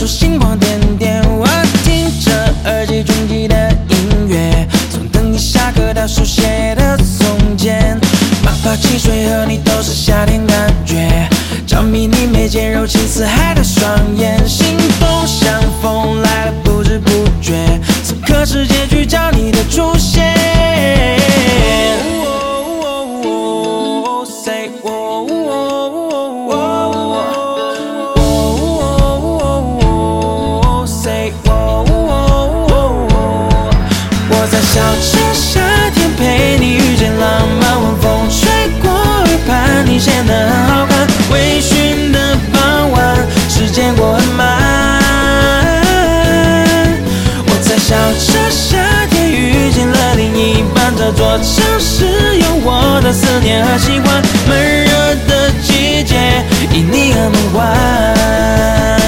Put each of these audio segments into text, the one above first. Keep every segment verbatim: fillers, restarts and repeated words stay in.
星光点点。我听着耳机中记的音乐，从等你下课到书写的从前，妈妈汽水和你都是夏天感觉，着迷你眉间柔情似海的双眼，心动像风来了不知不觉，此刻是结局，找你的出现。Say 我，Say 我，我在笑着夏天陪你遇见浪漫，晚风吹过耳畔，你显得很好看。微醺的傍晚，时间过很慢。我在笑着夏天遇见了另一半，这座城市有我的思念和喜欢。闷热的季节，因你而梦幻。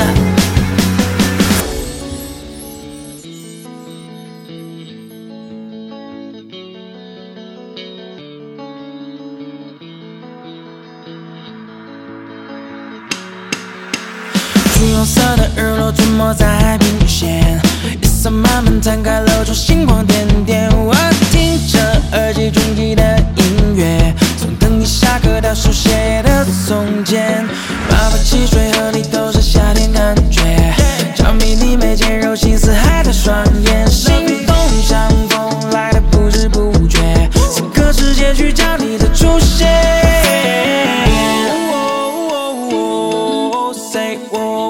橘红色的日落吞没在海平线，夜色慢慢摊开，露出星光点点。我听着耳机中记的音乐，从等你下课到书写的从前，爸爸汽水和你都是夏天感觉，着迷你眉间柔情似海的双眼，心动像风来的不知不觉，此刻是结局，找你的出现。Say 我。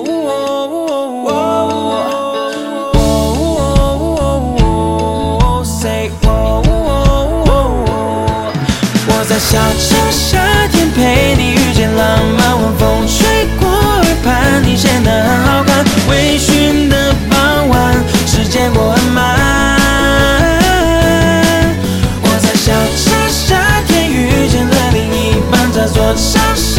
我在笑着夏天陪你遇见浪漫，晚风吹过耳畔，你显得很好看。微醺的傍晚，时间过很慢。我在笑着夏天遇见了另一半，这座城市